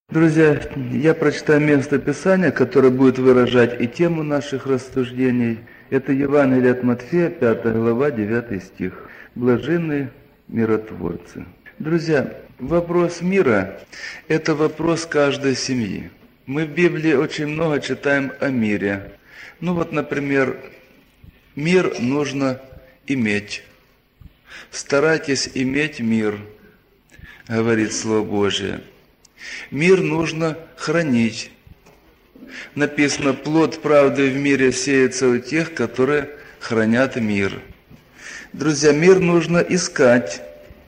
Друзья, я прочитаю место Писания, которое будет выражать и тему наших рассуждений. Это Евангелие от Матфея, 5 глава, 9 стих. Блаженны миротворцы. Друзья, вопрос мира – это вопрос каждой семьи. Мы в Библии очень много читаем о мире. Например, мир нужно иметь. Старайтесь иметь мир, говорит Слово Божие. Мир нужно хранить. Написано, плод правды в мире сеется у тех, которые хранят мир. Друзья, мир нужно искать.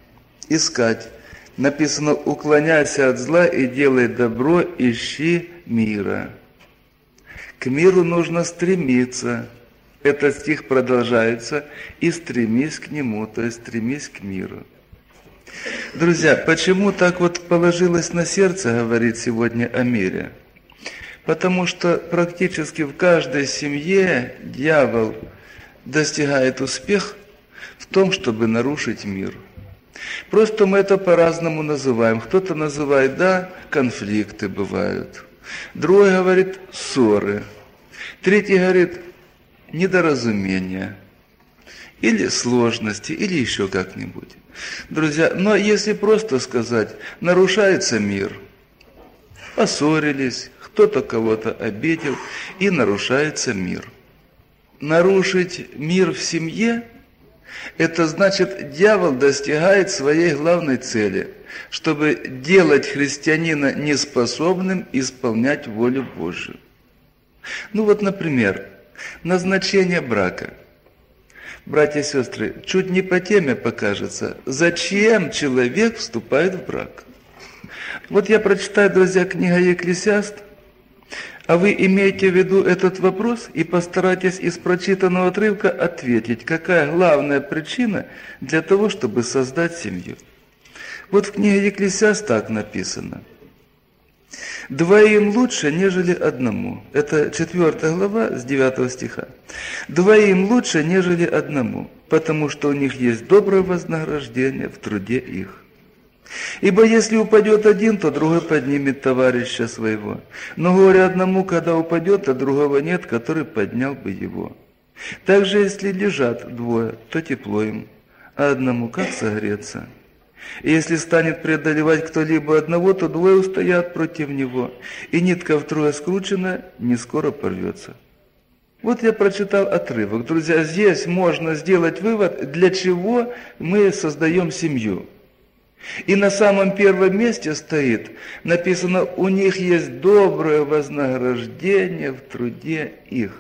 Написано, уклоняйся от зла и делай добро, ищи мира. К миру нужно стремиться. Этот стих продолжается, и стремись к нему, то есть стремись к миру. Друзья, почему так положилось на сердце говорить сегодня о мире? Потому что практически в каждой семье дьявол достигает успеха в том, чтобы нарушить мир. Просто мы это по-разному называем. Кто-то называет, конфликты бывают. Другой говорит, ссоры. Третий говорит, недоразумения. Или сложности, или еще как-нибудь. Друзья, но если просто сказать, нарушается мир, поссорились, кто-то кого-то обидел, и нарушается мир. Нарушить мир в семье, это значит, дьявол достигает своей главной цели, чтобы делать христианина неспособным исполнять волю Божию. Например, назначение брака. Братья и сестры, чуть не по теме покажется, зачем человек вступает в брак. Я прочитаю, друзья, книга Екклесиаст, а вы имейте в виду этот вопрос и постарайтесь из прочитанного отрывка ответить, какая главная причина для того, чтобы создать семью. В книге Екклесиаст так написано. «Двоим лучше, нежели одному». Это 4 глава с 9 стиха. «Двоим лучше, нежели одному, потому что у них есть доброе вознаграждение в труде их. Ибо если упадет один, то другой поднимет товарища своего. Но горе одному, когда упадет, а другого нет, который поднял бы его. Также, если лежат двое, то тепло им, а одному как согреться? И если станет преодолевать кто-либо одного, то двое устоят против него, и нитка втрое скрученная не скоро порвется». Я прочитал отрывок. Друзья, здесь можно сделать вывод, для чего мы создаем семью. И на самом первом месте стоит, написано, у них есть доброе вознаграждение в труде их.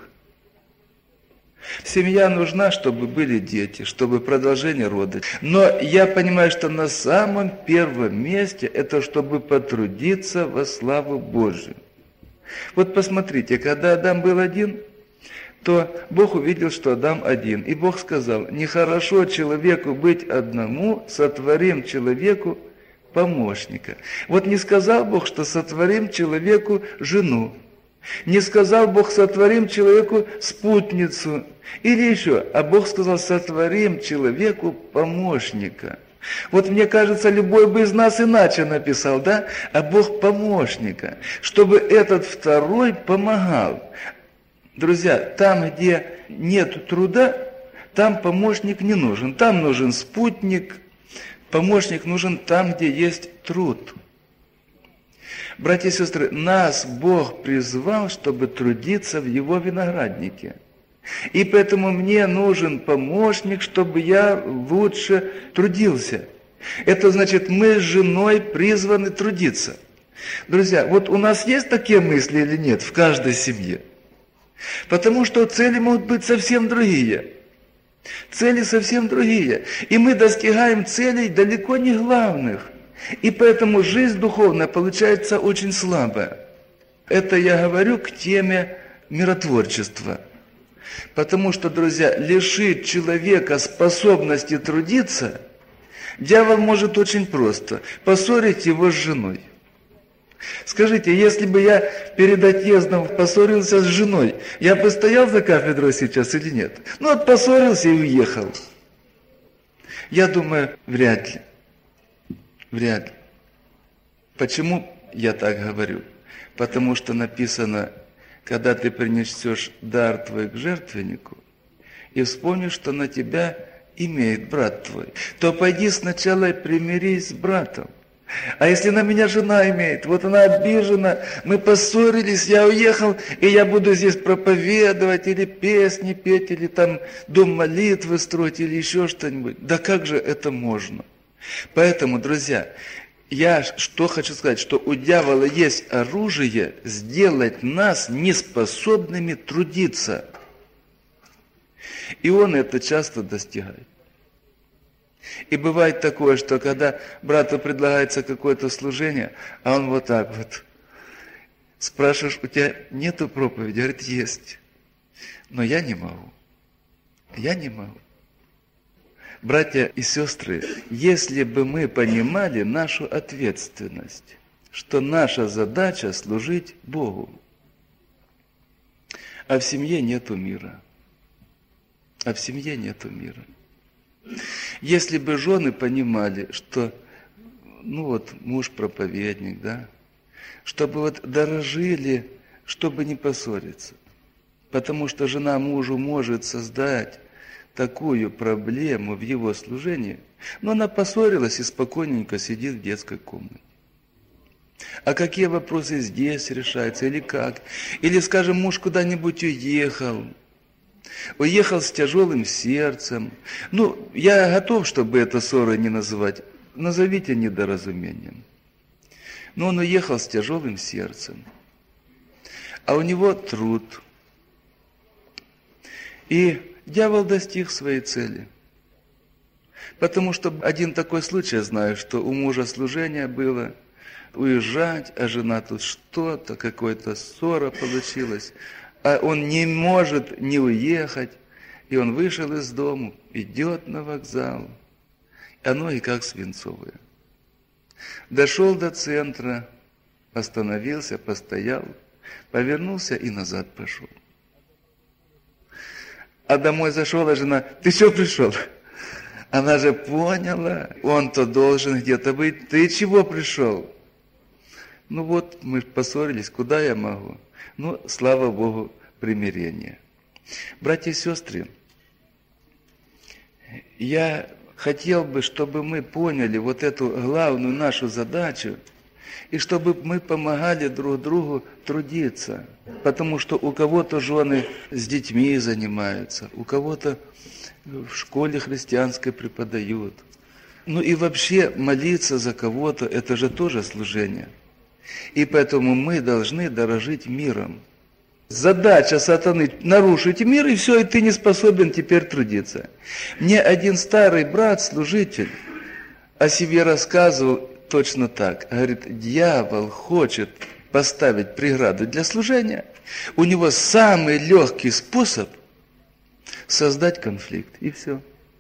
Семья нужна, чтобы были дети, чтобы продолжение рода. Но я понимаю, что на самом первом месте это чтобы потрудиться во славу Божию. Посмотрите, когда Адам был один, то Бог увидел, что Адам один. И Бог сказал, нехорошо человеку быть одному, сотворим человеку помощника. Не сказал Бог, что сотворим человеку жену. Не сказал Бог, сотворим человеку спутницу. Или еще, а Бог сказал, сотворим человеку помощника. Мне кажется, любой бы из нас иначе написал, а Бог помощника, чтобы этот второй помогал. Друзья, там, где нет труда, там помощник не нужен. Там нужен спутник, помощник нужен там, где есть труд. Братья и сестры, нас Бог призвал, чтобы трудиться в Его винограднике. И поэтому мне нужен помощник, чтобы я лучше трудился. Это значит, мы с женой призваны трудиться. Друзья, у нас есть такие мысли или нет в каждой семье? Потому что цели могут быть совсем другие. Цели совсем другие. И мы достигаем целей далеко не главных. И поэтому жизнь духовная получается очень слабая. Это я говорю к теме миротворчества. Потому что, друзья, лишить человека способности трудиться, дьявол может очень просто поссорить его с женой. Скажите, если бы я перед отъездом поссорился с женой, я бы стоял за кафедрой сейчас или нет? Поссорился и уехал. Я думаю, вряд ли. Вряд ли. Почему? я так говорю? Потому что написано, когда ты принесешь дар твой к жертвеннику и вспомнишь, что на тебя имеет брат твой, то пойди сначала и примирись с братом. А если на меня жена имеет, вот она обижена, мы поссорились, я уехал, и я буду здесь проповедовать, или песни петь, или там дом молитвы строить, или еще что-нибудь. Да как же это можно? Поэтому, друзья, я что хочу сказать, что у дьявола есть оружие сделать нас неспособными трудиться. И он это часто достигает. И бывает такое, что когда брату предлагается какое-то служение, а он вот так вот, спрашиваешь, у тебя нету проповеди? Говорит, есть. Но я не могу. Я не могу. Братья и сестры, если бы мы понимали нашу ответственность, что наша задача служить Богу, а в семье нету мира. А в семье нету мира. Если бы жены понимали, что, муж проповедник, да, чтобы вот дорожили, чтобы не поссориться. Потому что жена мужу может создать такую проблему в его служении, но она поссорилась и спокойненько сидит в детской комнате. А какие вопросы здесь решаются, или как? Или, скажем, муж куда-нибудь уехал с тяжелым сердцем. Я готов, чтобы это ссорой не называть. Назовите недоразумением. Но он уехал с тяжелым сердцем. А у него труд. И дьявол достиг своей цели. Потому что один такой случай я знаю, что у мужа служение было уезжать, а жена тут что-то, какая-то ссора получилась. А он не может не уехать. И он вышел из дома, идет на вокзал. А ноги как свинцовые. Дошел до центра, остановился, постоял, повернулся и назад пошел. А домой зашел, а жена, ты что пришел? Она же поняла, он-то должен где-то быть. Ты чего пришел? Мы поссорились, куда я могу? Слава Богу, примирение. Братья и сестры, я хотел бы, чтобы мы поняли вот эту главную нашу задачу, и чтобы мы помогали друг другу трудиться. Потому что у кого-то жены с детьми занимаются, у кого-то в школе христианской преподают. И вообще молиться за кого-то, это же тоже служение. И поэтому мы должны дорожить миром. Задача сатаны – нарушить мир, и все, и ты не способен теперь трудиться. Мне один старый брат, служитель, о себе рассказывал точно так. Говорит, дьявол хочет поставить преграду для служения. У него самый легкий способ – создать конфликт, и все.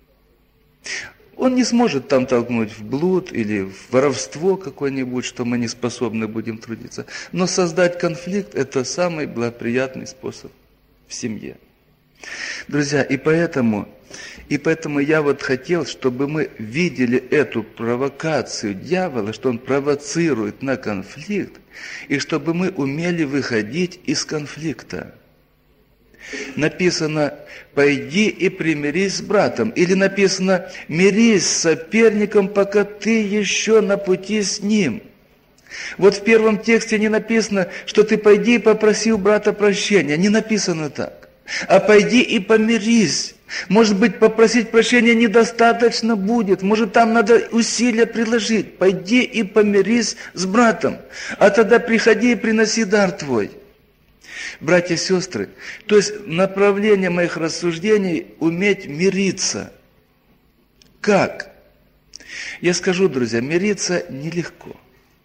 Он не сможет там толкнуть в блуд или в воровство какое-нибудь, что мы не способны будем трудиться. Но создать конфликт – это самый благоприятный способ в семье. Друзья, и поэтому я хотел, чтобы мы видели эту провокацию дьявола, что он провоцирует на конфликт, и чтобы мы умели выходить из конфликта. Написано, пойди и примирись с братом. Или написано, мирись с соперником, пока ты еще на пути с ним. Вот в первом тексте не написано, что ты пойди и попроси у брата прощения. Не написано так. А пойди и помирись. Может быть, попросить прощения недостаточно будет. Может, там надо усилия приложить. Пойди и помирись с братом. А тогда приходи и приноси дар твой. Братья и сестры, то есть направление моих рассуждений – уметь мириться. Как? Я скажу, друзья, мириться нелегко.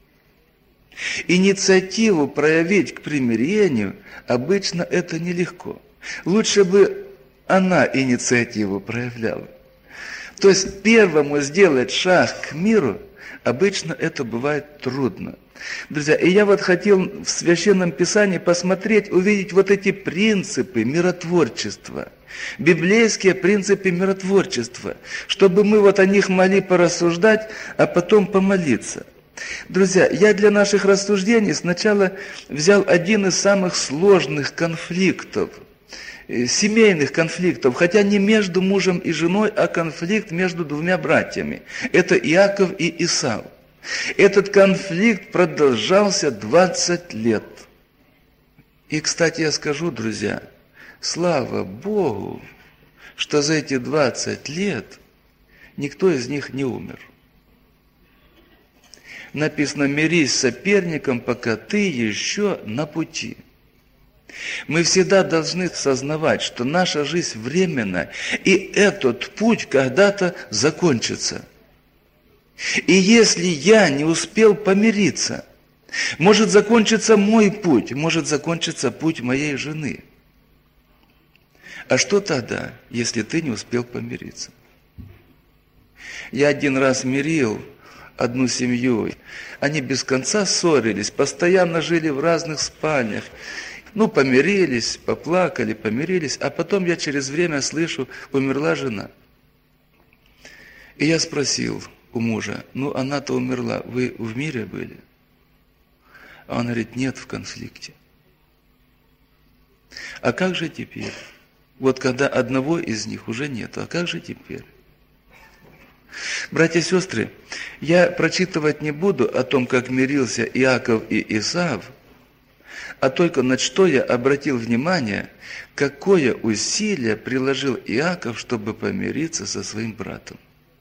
Инициативу проявить к примирению обычно это нелегко. Лучше бы она инициативу проявляла. То есть первому сделать шаг к миру обычно это бывает трудно. Друзья, и я хотел в Священном Писании посмотреть, увидеть вот эти принципы миротворчества, библейские принципы миротворчества, чтобы мы о них могли порассуждать, а потом помолиться. Друзья, я для наших рассуждений сначала взял один из самых сложных конфликтов, семейных конфликтов, хотя не между мужем и женой, а конфликт между двумя братьями. Это Иаков и Исав. Этот конфликт продолжался 20 лет. И, кстати, я скажу, друзья, слава Богу, что за эти 20 лет никто из них не умер. Написано: «Мирись с соперником, пока ты еще на пути». Мы всегда должны сознавать, что наша жизнь временна, и этот путь когда-то закончится. И если я не успел помириться, может закончиться мой путь, может закончиться путь моей жены. А что тогда, если ты не успел помириться? Я один раз мирил одну семью. Они без конца ссорились, постоянно жили в разных спальнях. Помирились, поплакали, помирились, а потом я через время слышу: умерла жена. И я спросил у мужа: она-то умерла, вы в мире были? А он говорит: нет, в конфликте. А как же теперь? Вот когда одного из них уже нету, а как же теперь? Братья и сестры, я прочитывать не буду о том, как мирился Иаков и Исав, а только на что я обратил внимание, какое усилие приложил Иаков, чтобы помириться со своим братом.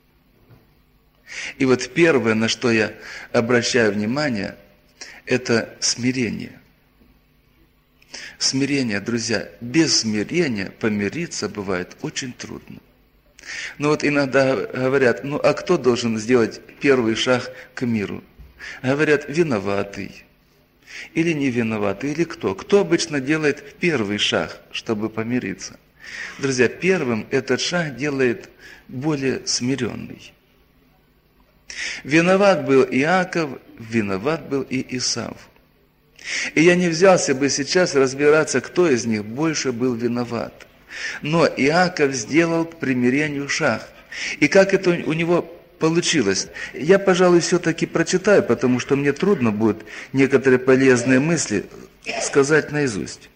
И вот первое, на что я обращаю внимание, это смирение. Смирение, друзья, без смирения помириться бывает очень трудно. Иногда говорят: а кто должен сделать первый шаг к миру? Говорят: виноватый. Или не виноватый, или кто? Кто обычно делает первый шаг, чтобы помириться? Друзья, первым этот шаг делает более смиренный. Виноват был Иаков, виноват был и Исав. И я не взялся бы сейчас разбираться, кто из них больше был виноват. Но Иаков сделал к примирению шаг. И как это у него получилось? Я, пожалуй, все-таки прочитаю, потому что мне трудно будет некоторые полезные мысли сказать наизусть.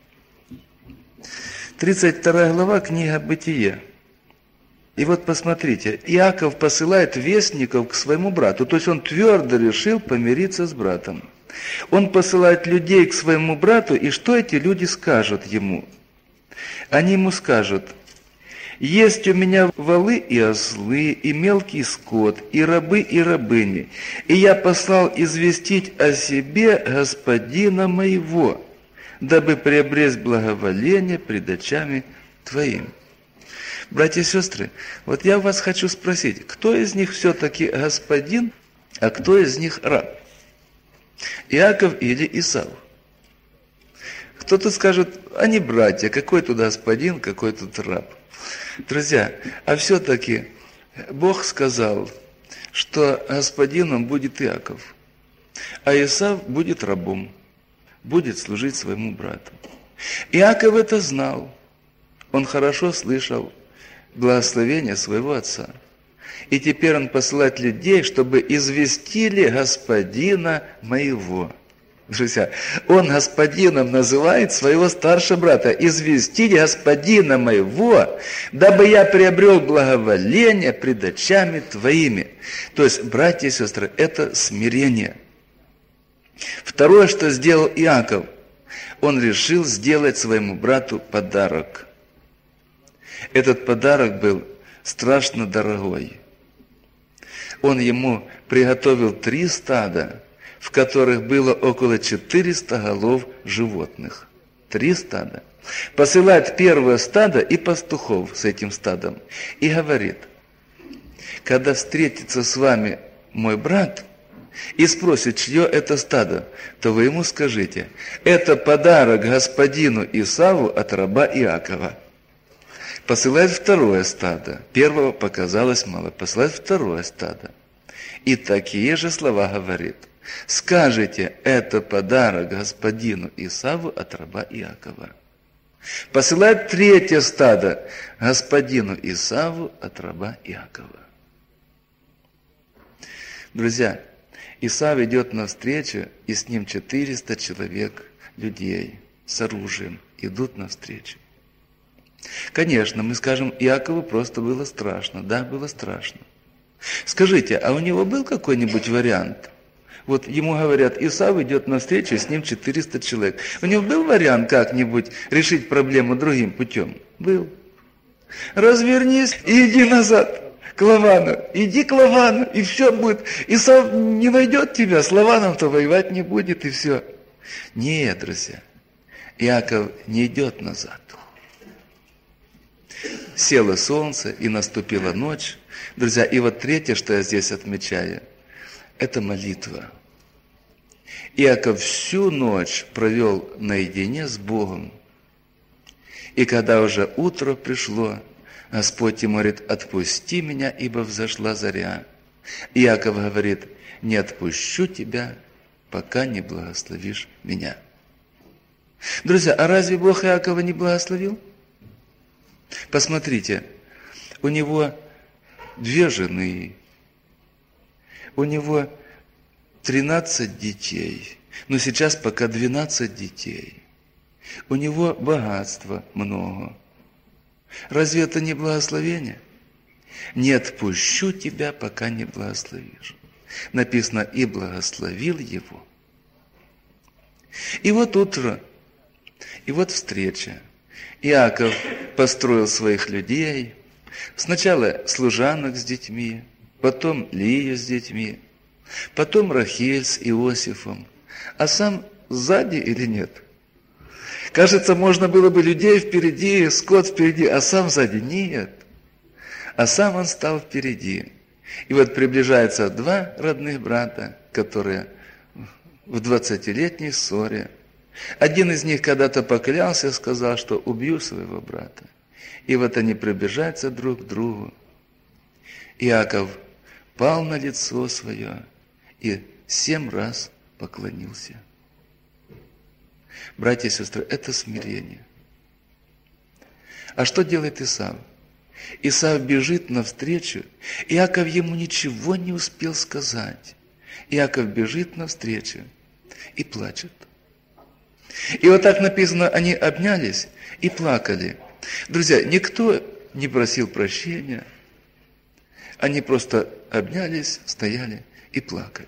32 глава, книга Бытие. И вот посмотрите, Иаков посылает вестников к своему брату, то есть он твердо решил помириться с братом. Он посылает людей к своему брату, и что эти люди скажут ему? Они ему скажут: «Есть у меня волы и ослы, и мелкий скот, и рабы, и рабыни, и я послал известить о себе господина моего, дабы приобрести благоволение пред очами твоими». Братья и сестры, вот я вас хочу спросить, кто из них все-таки господин, а кто из них раб? Иаков или Исав? Кто-то скажет: они братья, какой тут господин, какой тут раб. Друзья, а все-таки Бог сказал, что господином будет Иаков, а Исав будет рабом, будет служить своему брату. Иаков это знал, он хорошо слышал благословение своего отца. И теперь он посылает людей, чтобы известили господина моего. Друзья, он господином называет своего старшего брата. Известить господина моего, дабы я приобрел благоволение пред очами твоими. То есть, братья и сестры, это смирение. Второе, что сделал Иаков, он решил сделать своему брату подарок. Этот подарок был страшно дорогой. Он ему приготовил 3 стада, в которых было около 400 голов животных. 3 стада. Посылает первое стадо и пастухов с этим стадом. И говорит: когда встретится с вами мой брат и спросит, чье это стадо, то вы ему скажите: это подарок господину Исаву от раба Иакова. Посылает второе стадо. Первого показалось мало. Посылает второе стадо. И такие же слова говорит: скажите, это подарок господину Исаву от раба Иакова. Посылает третье стадо господину Исаву от раба Иакова. Друзья, Исав идет навстречу, и с ним 400 человек, людей с оружием, идут навстречу. Конечно, мы скажем, Иакову просто было страшно. Да, было страшно. Скажите, а у него был какой-нибудь вариант? Вот ему говорят, Исав идет навстречу, и с ним 400 человек. У него был вариант как-нибудь решить проблему другим путем? Был. Развернись и иди назад к Лавану. Иди к Лавану, и все будет. Исав не найдет тебя, с Лаваном-то воевать не будет, и все. Нет, друзья, Иаков не идет назад. Село солнце, и наступила ночь. Друзья, и вот третье, что я здесь отмечаю, это молитва. Иаков всю ночь провел наедине с Богом. И когда уже утро пришло, Господь ему говорит, отпусти меня, ибо взошла заря. Иаков говорит, не отпущу тебя, пока не благословишь меня. Друзья, а разве Бог Иакова не благословил? Посмотрите, у него 2 жены, у него 13 детей, но сейчас пока 12 детей. У него богатства много. Разве это не благословение? Не отпущу тебя, пока не благословишь. Написано, и благословил его. И вот утро, и вот встреча. Иаков построил своих людей. Сначала служанок с детьми, потом Лию с детьми, потом Рахель с Иосифом. А сам сзади или нет? Кажется, можно было бы людей впереди, скот впереди, а сам сзади. Нет. А сам он стал впереди. И вот приближаются 2 родных брата, которые в 20-летней ссоре. Один из них когда-то поклялся, сказал, что убью своего брата. И вот они приближаются друг к другу. Иаков пал на лицо свое и 7 раз поклонился. Братья и сестры, это смирение. А что делает Исав? Исав бежит навстречу. Иаков ему ничего не успел сказать. Иаков бежит навстречу и плачет. И вот так написано, они обнялись и плакали. Друзья, никто не просил прощения. Они просто обнялись, стояли и плакали.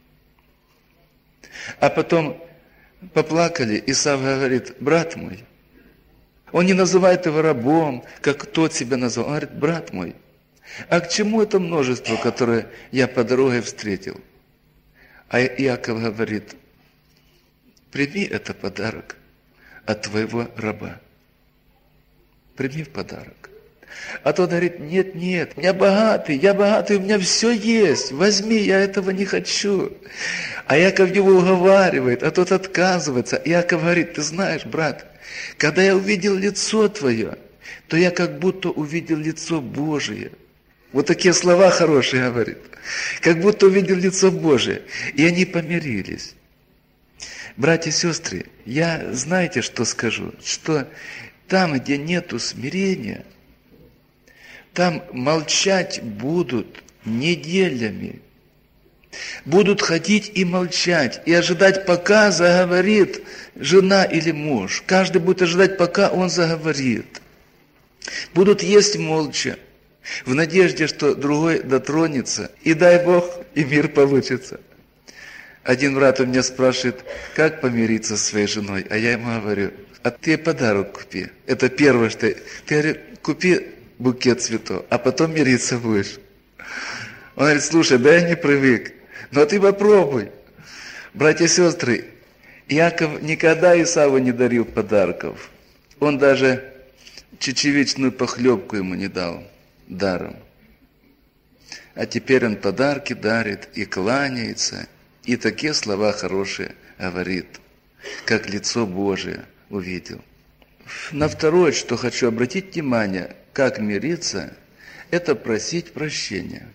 А потом поплакали, Исав говорит, брат мой. Он не называет его рабом, как тот себя назвал. Он говорит, брат мой, а к чему это множество, которое я по дороге встретил? А Иаков говорит, прими это подарок от твоего раба. Прими в подарок. А тот говорит, нет, я богатый, у меня все есть, возьми, я этого не хочу. А Иаков его уговаривает, а тот отказывается. Иаков говорит, ты знаешь, брат, когда я увидел лицо твое, то я как будто увидел лицо Божие. Вот такие слова хорошие говорит. Как будто увидел лицо Божие. И они помирились. Братья и сестры, я знаете, что скажу? Что там, где нету смирения, там молчать будут неделями. Будут ходить и молчать, и ожидать, пока заговорит жена или муж. Каждый будет ожидать, пока он заговорит. Будут есть молча, в надежде, что другой дотронется, и дай Бог, и мир получится. Один брат у меня спрашивает, как помириться со своей женой, а я ему говорю, а ты подарок купи. Это первое, что ты говоришь, купи букет цветов, а потом мириться будешь. Он говорит, слушай, да я не привык, но ты попробуй. Братья и сестры, Иаков никогда Исаву не дарил подарков. Он даже чечевичную похлебку ему не дал даром. А теперь он подарки дарит и кланяется, и такие слова хорошие говорит, как лицо Божие увидел. На второе, что хочу обратить внимание, как мириться, это просить прощения.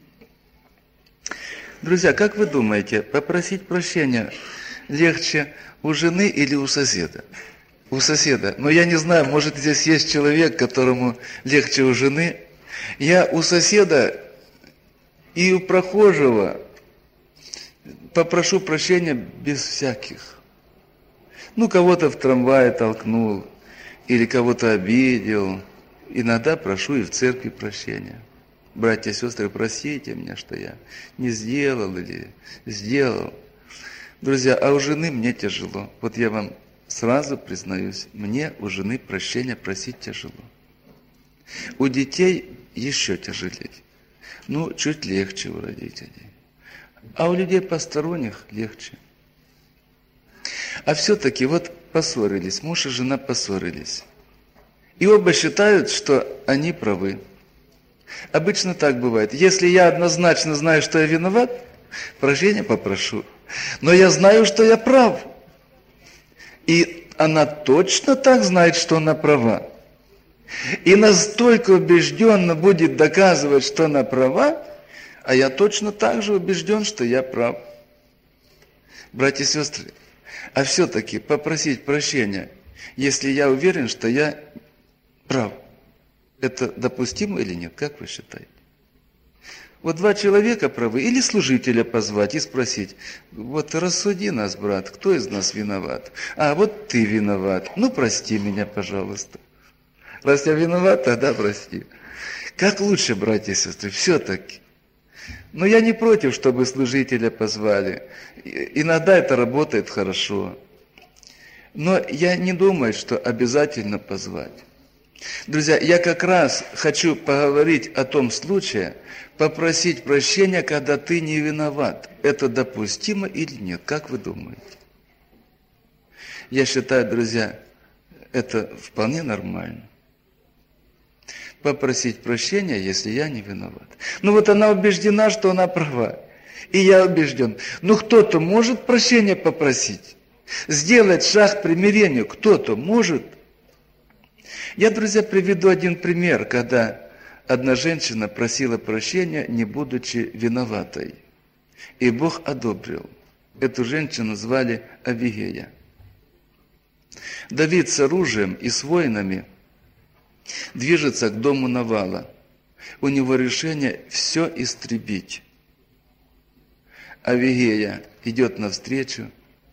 Друзья, как вы думаете, попросить прощения легче у жены или у соседа? У соседа. Но я не знаю, может здесь есть человек, которому легче у жены. Я у соседа и у прохожего попрошу прощения без всяких. Ну, кого-то в трамвае толкнул, или кого-то обидел. Иногда прошу и в церкви прощения. Братья и сестры, простите меня, что я не сделал или сделал. Друзья, а у жены мне тяжело. Вот я вам сразу признаюсь, мне у жены прощения просить тяжело. У детей еще тяжелее. Ну, чуть легче у родителей. А у людей посторонних легче. А все-таки вот поссорились, муж и жена поссорились. И оба считают, что они правы. Обычно так бывает. Если я однозначно знаю, что я виноват, прощения попрошу. Но я знаю, что я прав. И она точно так знает, что она права. И настолько убежденно будет доказывать, что она права, а я точно так же убежден, что я прав. Братья и сестры, а все-таки попросить прощения, если я уверен, что я прав, это допустимо или нет? Как вы считаете? Вот два человека правы, или служителя позвать и спросить: вот рассуди нас, брат, кто из нас виноват? А вот ты виноват, ну прости меня, пожалуйста. Раз я виноват, тогда прости. Как лучше, братья и сестры, все-таки. Но я не против, чтобы служителя позвали. Иногда это работает хорошо. Но я не думаю, что обязательно позвать. Друзья, я как раз хочу поговорить о том случае, попросить прощения, когда ты не виноват. Это допустимо или нет? Как вы думаете? Я считаю, друзья, это вполне нормально. Попросить прощения, если я не виноват. Ну вот она убеждена, что она права. И я убежден. Ну кто-то может прощения попросить? Сделать шаг к примирению кто-то может? Я, друзья, приведу один пример, когда одна женщина просила прощения, не будучи виноватой. И Бог одобрил. Эту женщину звали Авигея. Давид с оружием и с воинами движется к дому Навала. У него решение все истребить. Авигея идет навстречу.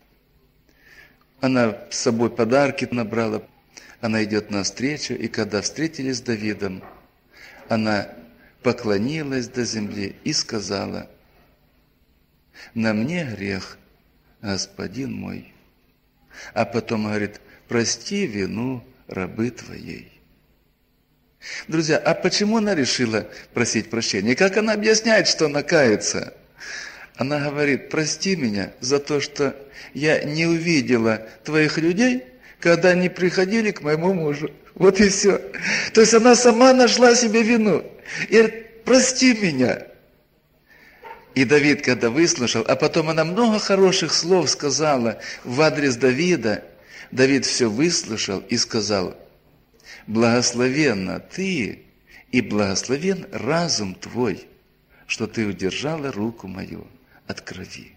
Она с собой подарки набрала. Она идет навстречу, и когда встретились с Давидом, она поклонилась до земли и сказала: «На мне грех, господин мой». А потом говорит: «Прости вину рабы твоей». Друзья, а почему она решила просить прощения? Как она объясняет, что она кается? Она говорит: прости меня за то, что я не увидела твоих людей, когда они приходили к моему мужу. Вот и все. То есть она сама нашла себе вину. И говорит: прости меня. И Давид, когда выслушал, а потом она много хороших слов сказала в адрес Давида, Давид все выслушал и сказал: благословенна ты и благословен разум твой, что ты удержала руку мою от крови.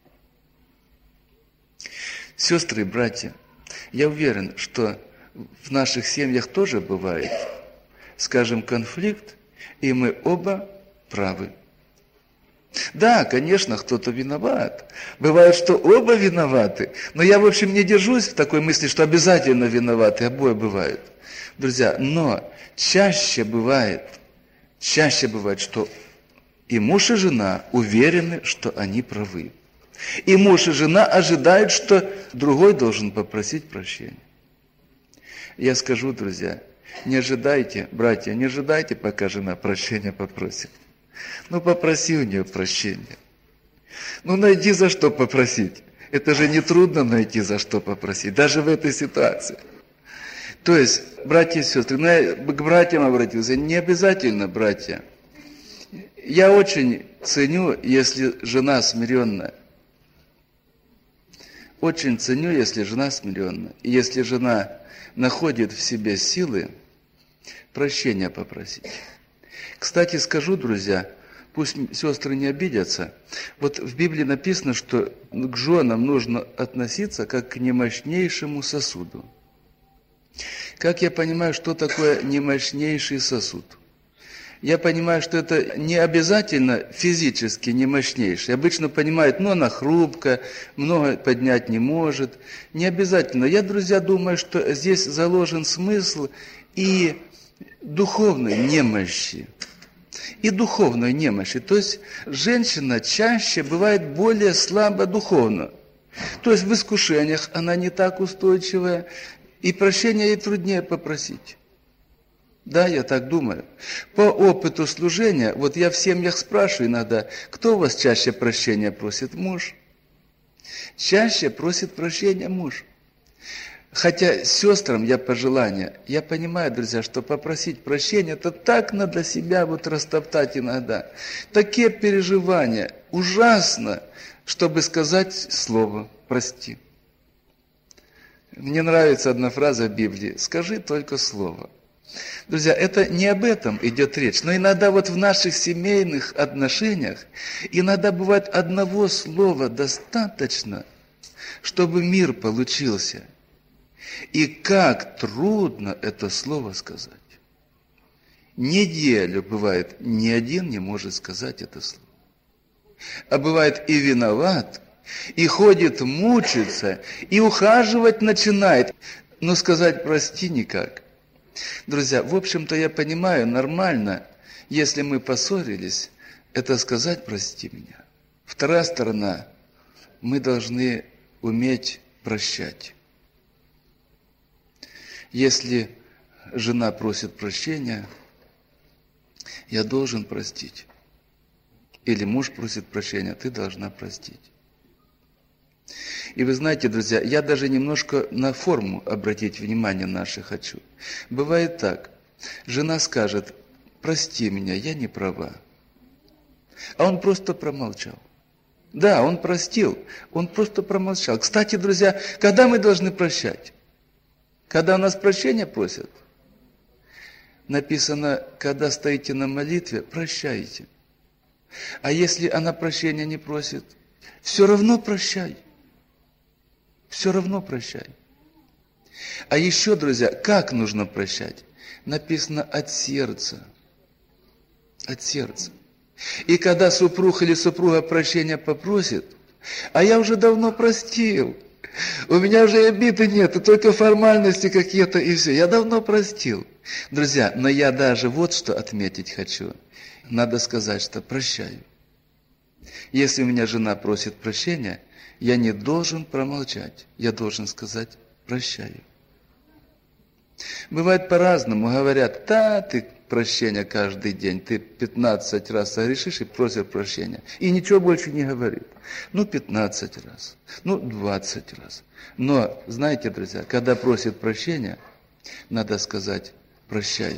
Сестры и братья, я уверен, что в наших семьях тоже бывает, скажем, конфликт, и мы оба правы. Да, конечно, кто-то виноват. Бывает, что оба виноваты. Но я, в общем, не держусь в такой мысли, что обязательно виноваты, обои бывают. Друзья, но чаще бывает, что и муж, и жена уверены, что они правы. И муж и жена ожидают, что другой должен попросить прощения. Я скажу, друзья, не ожидайте, братья, не ожидайте, пока жена прощения попросит. Ну, попроси у нее прощения. Ну, найди за что попросить. Это же не трудно найти за что попросить, даже в этой ситуации. То есть, братья и сестры, ну, я к братьям обратился, не обязательно, братья. Я очень ценю, если жена смиренная. Очень ценю, если жена смиренная. И если жена находит в себе силы, прощения попросить. Кстати, скажу, друзья, пусть сестры не обидятся. Вот в Библии написано, что к женам нужно относиться как к немощнейшему сосуду. Как я понимаю, что такое немощнейший сосуд? Я понимаю, что это не обязательно физически не мощнейший. Обычно понимают, она хрупкая, много поднять не может. Не обязательно. Я, друзья, думаю, что здесь заложен смысл и духовной немощи. И духовной немощи. То есть женщина чаще бывает более слабо духовно. То есть в искушениях она не так устойчивая, и прощения ей труднее попросить. Да, я так думаю. По опыту служения, вот я в семьях спрашиваю иногда, кто у вас чаще прощения просит? Муж. Чаще просит прощения муж. Хотя сестрам я пожелания, я понимаю, друзья, что попросить прощения, это так надо себя растоптать иногда. Такие переживания, ужасно, чтобы сказать слово «прости». Мне нравится одна фраза в Библии: «Скажи только слово». Друзья, это не об этом идет речь, но иногда в наших семейных отношениях, иногда бывает одного слова достаточно, чтобы мир получился. И как трудно это слово сказать. Неделю бывает, ни один не может сказать это слово. А бывает и виноват, и ходит мучиться, и ухаживать начинает, но сказать «прости» никак. Друзья, в общем-то я понимаю, нормально, если мы поссорились, это сказать «прости меня». Вторая сторона, мы должны уметь прощать. Если жена просит прощения, я должен простить. Или муж просит прощения, ты должна простить. И вы знаете, друзья, я даже немножко на форму обратить внимание наше хочу. Бывает так, жена скажет: прости меня, я не права. А он просто промолчал. Да, он простил, он просто промолчал. Кстати, друзья, когда мы должны прощать? Когда у нас прощения просят? Написано, когда стоите на молитве, прощайте. А если она прощения не просит, все равно прощай. Все равно прощай. А еще, друзья, как нужно прощать? Написано от сердца. От сердца. И когда супруг или супруга прощения попросит, а я уже давно простил, у меня уже обиды нет, только формальности какие-то и все. Я давно простил. Друзья, но я даже что отметить хочу. Надо сказать, что прощаю. Если у меня жена просит прощения, я не должен промолчать. Я должен сказать прощаю. Бывает по-разному. Говорят, ты прощения каждый день. Ты 15 раз согрешишь и просишь прощения. И ничего больше не говорит. 15 раз. 20 раз. Но, знаете, друзья, когда просит прощения, надо сказать прощаю.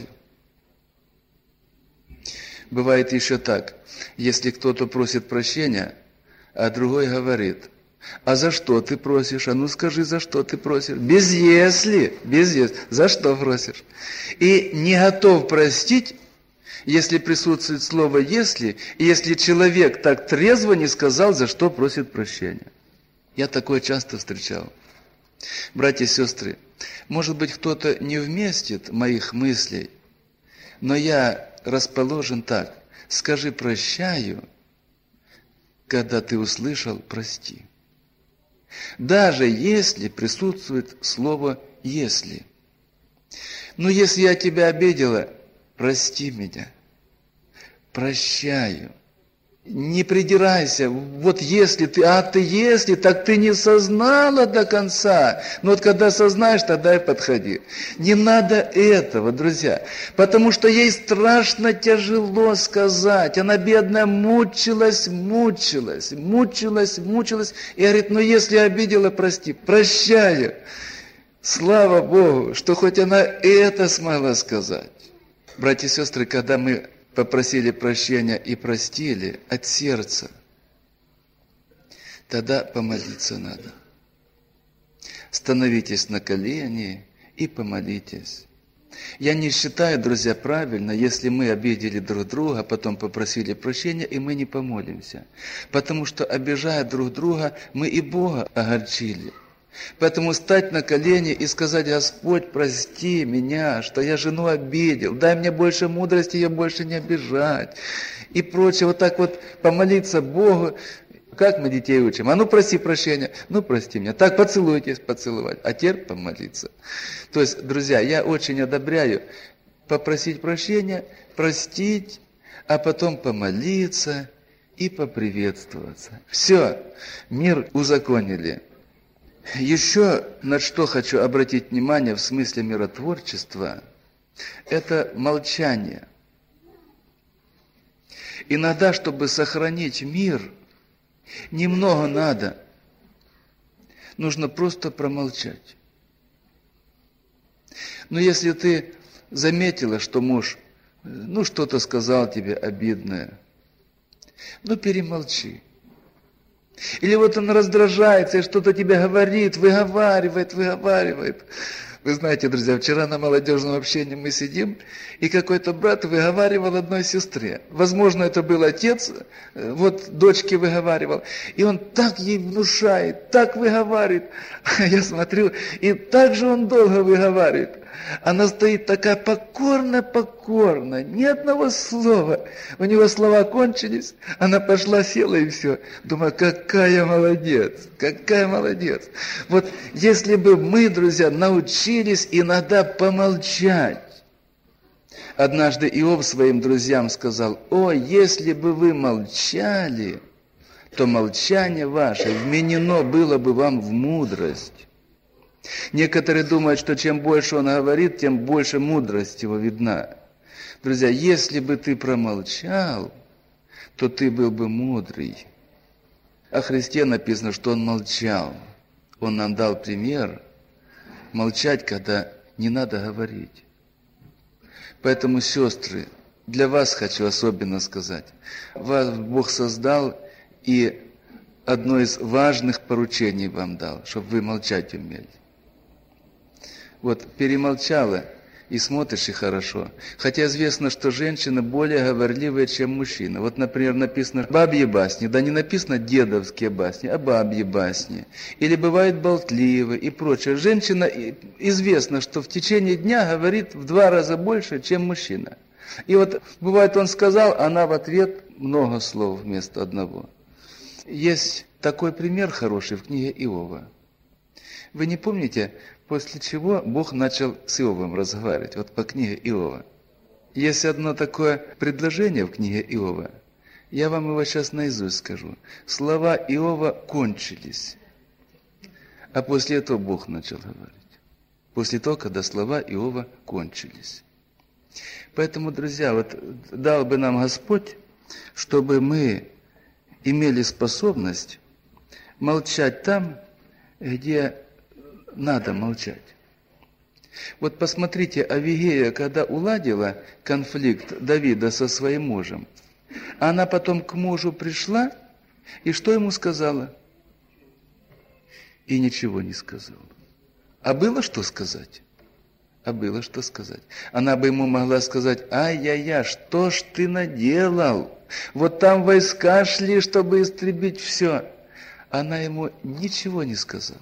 Бывает еще так. Если кто-то просит прощения, а другой говорит: а за что ты просишь? А скажи, за что ты просишь? Без если. За что просишь? И не готов простить, если присутствует слово «если», и если человек так трезво не сказал, за что просит прощения. Я такое часто встречал. Братья и сестры, может быть, кто-то не вместит моих мыслей, но я расположен так: скажи «прощаю», когда ты услышал «прости». Даже если присутствует слово «если». Если я тебя обидела, прости меня. Прощаю. Не придирайся. Если так ты не сознала до конца. Но когда сознаешь, тогда и подходи. Не надо этого, друзья. Потому что ей страшно тяжело сказать. Она, бедная, мучилась. И говорит, если обидела, прости. Прощаю. Слава Богу, что хоть она это смогла сказать. Братья и сестры, когда мы попросили прощения и простили от сердца, тогда помолиться надо. Становитесь на колени и помолитесь. Я не считаю, друзья, правильно, если мы обидели друг друга, потом попросили прощения, и мы не помолимся. Потому что, обижая друг друга, мы и Бога огорчили. Поэтому стать на колени и сказать: Господь, прости меня, что я жену обидел, дай мне больше мудрости, ее больше не обижать. И прочее, вот так вот помолиться Богу. Как мы детей учим? А ну проси прощения, ну прости меня. Так, поцелуйтесь, поцеловать, а теперь помолиться. То есть, друзья, я очень одобряю попросить прощения, простить, а потом помолиться и поприветствоваться. Все, мир узаконили. Еще на что хочу обратить внимание в смысле миротворчества, это молчание. Иногда, чтобы сохранить мир, немного надо. Нужно просто промолчать. Но если ты заметила, что муж, что-то сказал тебе обидное, перемолчи. Или вот он раздражается и что-то тебе говорит, выговаривает. Вы знаете, друзья, вчера на молодежном общении мы сидим, и какой-то брат выговаривал одной сестре. Возможно, это был отец, дочке выговаривал. И он так ей внушает, так выговаривает. Я смотрю, и так же он долго выговаривает. Она стоит такая покорно, ни одного слова. У него слова кончились, она пошла, села и все. Думаю, какая молодец. Вот если бы мы, друзья, научились иногда помолчать. Однажды Иов своим друзьям сказал: если бы вы молчали, то молчание ваше вменено было бы вам в мудрость. Некоторые думают, что чем больше он говорит, тем больше мудрость его видна. Друзья, если бы ты промолчал, то ты был бы мудрый. О Христе написано, что он молчал. Он нам дал пример молчать, когда не надо говорить. Поэтому, сестры, для вас хочу особенно сказать. Вас Бог создал, и одно из важных поручений вам дал, чтобы вы молчать умели. Перемолчала, и смотришь, и хорошо. Хотя известно, что женщина более говорливая, чем мужчина. Например, написано бабьи басни, да не написано дедовские басни, а бабьи басни. Или бывает болтливы и прочее. Женщина, известно, что в течение дня говорит в 2 раза больше, чем мужчина. И бывает, он сказал, она в ответ много слов вместо одного. Есть такой пример хороший в книге Иова. Вы не помните, после чего Бог начал с Иовом разговаривать? По книге Иова. Есть одно такое предложение в книге Иова. Я вам его сейчас наизусть скажу. Слова Иова кончились. А после этого Бог начал говорить. После того, когда слова Иова кончились. Поэтому, друзья, дал бы нам Господь, чтобы мы имели способность молчать там, где надо молчать. Посмотрите, Авигея, когда уладила конфликт Давида со своим мужем, она потом к мужу пришла, и что ему сказала? И ничего не сказала. А было что сказать? Она бы ему могла сказать: ай-яй-яй, что ж ты наделал? Там войска шли, чтобы истребить все. Она ему ничего не сказала.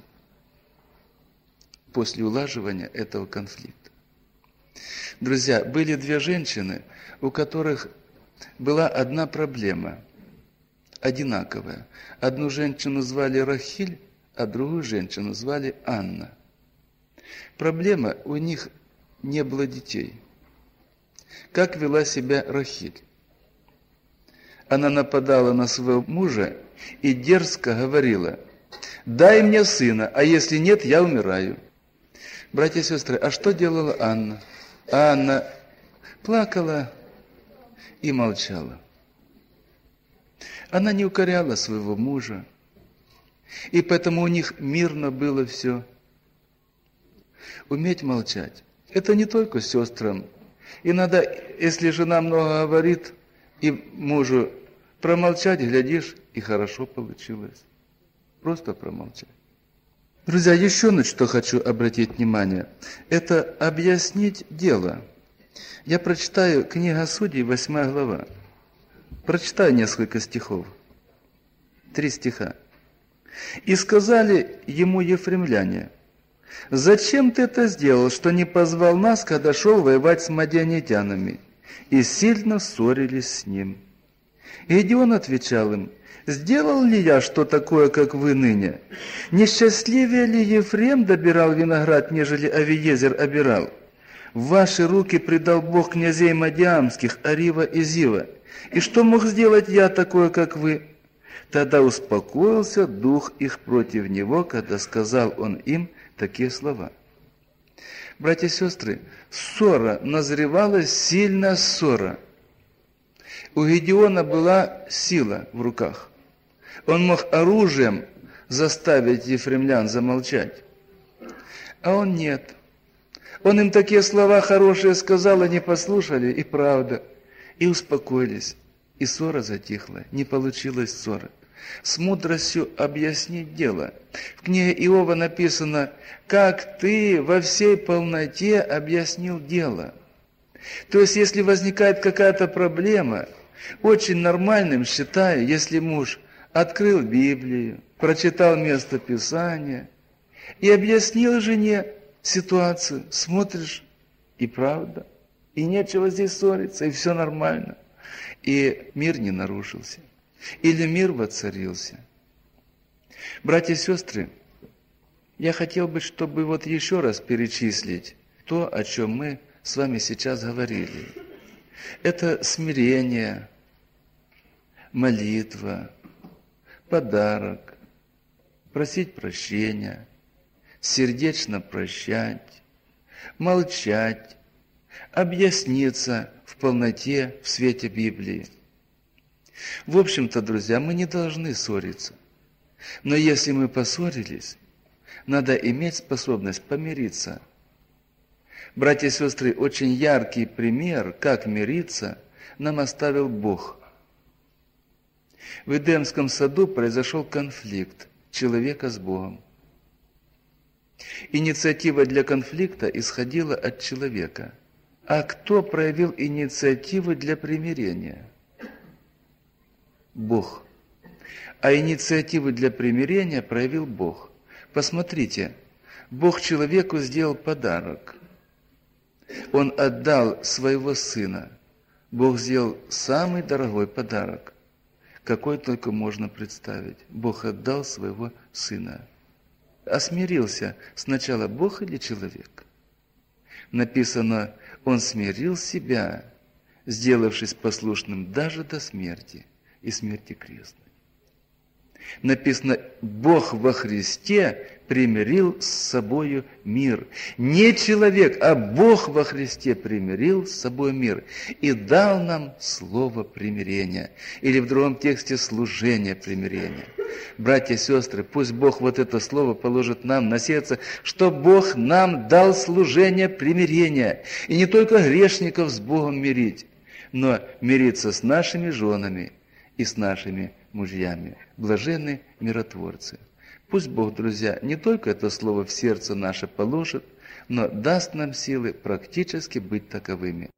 После улаживания этого конфликта. Друзья, были 2 женщины, у которых была одна проблема, одинаковая. Одну женщину звали Рахиль, а другую женщину звали Анна. Проблема: у них не было детей. Как вела себя Рахиль? Она нападала на своего мужа и дерзко говорила: дай мне сына, а если нет, я умираю. Братья и сестры, а что делала Анна? Анна плакала и молчала. Она не укоряла своего мужа, и поэтому у них мирно было все. Уметь молчать – это не только сестрам. Иногда, если жена много говорит, и мужу промолчать, глядишь, и хорошо получилось. Просто промолчать. Друзья, еще на что хочу обратить внимание. Это объяснить дело. Я прочитаю книга Судей, 8 глава. Прочитаю несколько стихов. 3 стиха. И сказали ему ефремляне: «Зачем ты это сделал, что не позвал нас, когда шел воевать с мадианитянами?» И сильно ссорились с ним. И Гедеон отвечал им: «Сделал ли я что такое, как вы ныне? Несчастливее ли Ефрем добирал виноград, нежели Авиезер обирал? В ваши руки предал Бог князей мадиамских, Арива и Зива. И что мог сделать я такое, как вы?» Тогда успокоился дух их против него, когда сказал он им такие слова. Братья и сестры, ссора назревалась, сильная ссора. У Гедеона была сила в руках. Он мог оружием заставить ефремлян замолчать. А он нет. Он им такие слова хорошие сказал, они послушали, и правда, и успокоились. И ссора затихла, не получилось ссоры. С мудростью объяснить дело. В книге Иова написано: «Как ты во всей полноте объяснил дело». То есть, если возникает какая-то проблема, очень нормальным считаю, если муж открыл Библию, прочитал место Писания и объяснил жене ситуацию. Смотришь, и правда, и нечего здесь ссориться, и все нормально. И мир не нарушился. Или мир воцарился. Братья и сестры, я хотел бы, чтобы вот еще раз перечислить то, о чем мы с вами сейчас говорили. Это смирение, молитва, подарок, просить прощения, сердечно прощать, молчать, объясниться в полноте в свете Библии. В общем-то, друзья, мы не должны ссориться. Но если мы поссорились, надо иметь способность помириться. Братья и сестры, очень яркий пример, как мириться, нам оставил Бог. В Эдемском саду произошел конфликт человека с Богом. Инициатива для конфликта исходила от человека. А кто проявил инициативу для примирения? Бог. А инициативу для примирения проявил Бог. Посмотрите, Бог человеку сделал подарок. Он отдал своего сына. Бог сделал самый дорогой подарок, какой только можно представить. Бог отдал своего сына. А смирился сначала Бог или человек? Написано: Он смирил себя, сделавшись послушным даже до смерти, и смерти крестной. Написано: Бог во Христе примирил с собою мир. Не человек, а Бог во Христе примирил с собой мир и дал нам слово примирения. Или в другом тексте служение примирения. Братья и сестры, пусть Бог вот это слово положит нам на сердце, что Бог нам дал служение примирения. И не только грешников с Богом мирить, но мириться с нашими женами и с нашими мужьями. Блаженны миротворцы. Пусть Бог, друзья, не только это слово в сердце наше положит, но даст нам силы практически быть таковыми.